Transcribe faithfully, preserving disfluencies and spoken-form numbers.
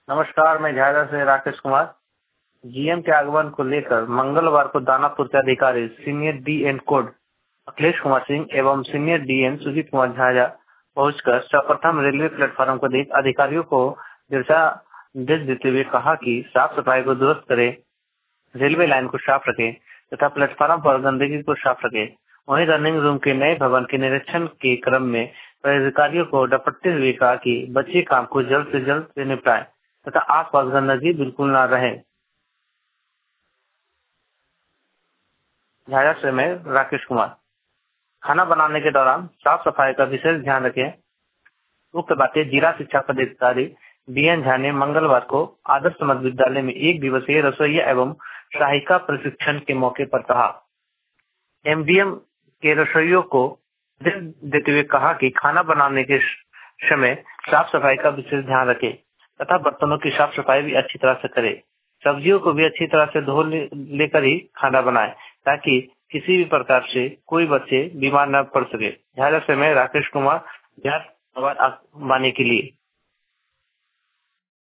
नमस्कार, मैं झाझा से राकेश कुमार। जीएम के आगमन को लेकर मंगलवार को दानापुर के अधिकारी senior D N code Akhilesh Kumar Singh एवं सीनियर डीएन सुजीत कुमार झाझा पहुंचकर सर्वप्रथम रेलवे प्लेटफार्म को देख अधिकारियों को दिशा निर्देश देते हुए कहा कि साफ सफाई को दुरुस्त करें, रेलवे लाइन को साफ रखें तथा प्लेटफार्म पर गंदगी को साफ रखें। वहीं रनिंग रूम के नए भवन के निरीक्षण के क्रम में अधिकारियों को डपटते हुए कहा कि बचे काम को जल्द से जल्द से निपटाएं तथा आसपास गंदगी बिल्कुल न रहे। झाझा से मैं राकेश कुमार। खाना बनाने के दौरान साफ सफाई का विशेष ध्यान रखें। उक्त बातें जिला शिक्षा पदाधिकारी डीएन झा ने मंगलवार को आदर्श मध्य विद्यालय में एक दिवसीय रसोईया एवं सहायिका प्रशिक्षण के मौके पर कहा। एमडीएम के रसोइयों को निर्देश देते हुए कहा कि खाना बनाने के समय साफ सफाई का विशेष ध्यान रखें तथा बर्तनों की साफ सफाई भी अच्छी तरह से करें। सब्जियों को भी अच्छी तरह से धो ले, लेकर ही खाना बनाएं ताकि किसी भी प्रकार से कोई बच्चे बीमार न पड़ सके। झाझा से मैं राकेश कुमार, बिहार संवाद आकाशवाणी के लिए।